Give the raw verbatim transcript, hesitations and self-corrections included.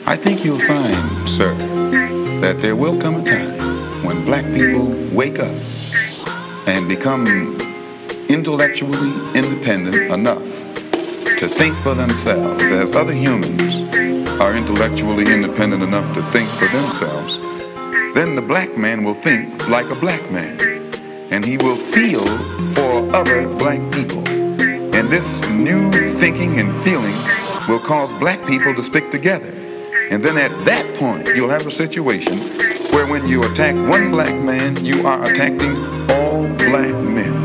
I think you'll find, sir, that there will come a time when black people wake up and become intellectually independent enough to think for themselves, as other humans are intellectually independent enough to think for themselves. Then the black man will think like a black man, and he will feel for other black people. And this new thinking and feeling will cause black people to stick together. And then at that point, you'll have a situation where when you attack one black man, you are attacking all black men.